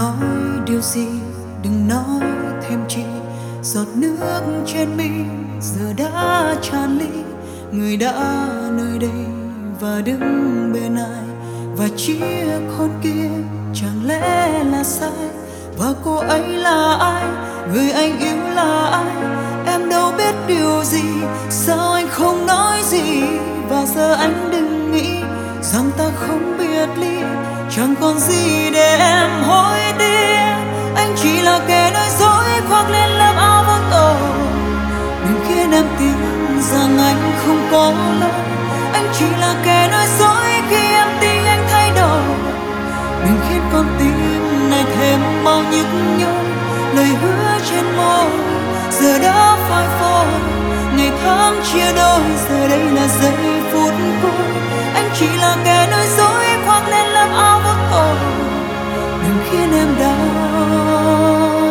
nói điều gì, đừng nói thêm chi. Giọt nước trên mi giờ đã tràn ly. Người đã nơi đây và đứng bên ai, và chiếc hôn kia chẳng lẽ là sai. Và cô ấy là ai, người anh yêu là ai, em đâu biết điều gì. Sao anh không nói gì, và giờ anh đừng nghĩ rằng ta không biệt ly. Chẳng còn gì để em hối tiếc, anh chỉ là kẻ nói dối khoác lên lớp áo vô tội. Đừng khiến em tin rằng anh không có lỗi, anh chỉ là kẻ nói dối khi em tin anh thay đổi. Đừng khiến con tim này thêm bao nhức nhối. Lời hứa trên môi giờ đã phai phôi, ngày tháng chia đôi giờ đây là giây phút cuối. Anh chỉ là kẻ nói dối khoác lên lớp áo vô tội. Đừng khiến em đau.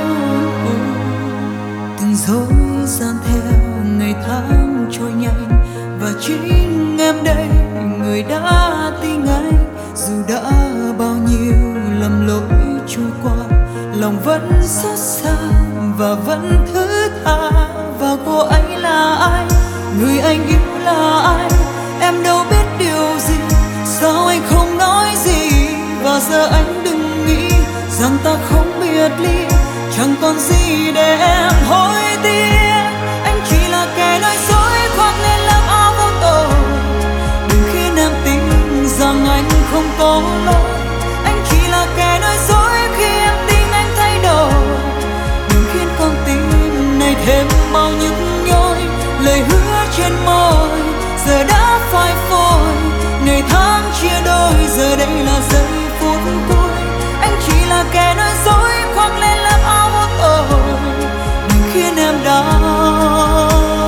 Từng dối gian theo ngày tháng trôi nhanh, và chính em đây người đã tin anh. Dù đã bao nhiêu lầm lỗi trôi qua, lòng vẫn xót xa và vẫn thứ tha. Và cô ấy là ai, người anh yêu là ai, em đâu biết điều gì. Sao anh không nói gì, và giờ anh đừng nghĩ rằng ta không biệt ly. Chẳng còn gì để em hối tiếc, anh chỉ là kẻ nói dối khoác lên lớp áo vô tội. Đừng khiến em tin rằng anh không có lỗi, anh chỉ là kẻ nói dối khi em tin anh thay đổi. Đừng khiến con tim này thêm bao nhức nhối. Lời hứa trên môi giờ đã phai phôi, ngày tháng chia đôi giờ đây là giây phút cuối. Anh chỉ là kẻ nói dối khoác lên lớp áo vô tội. Đừng khiến em đau.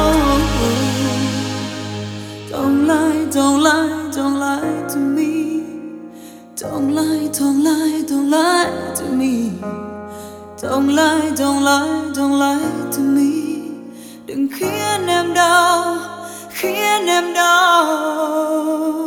Don't lie, don't lie, don't lie to me. Don't lie, don't lie, don't lie to me. Don't lie, don't lie, don't lie to me. Đừng khiến em đau, khiến em đau.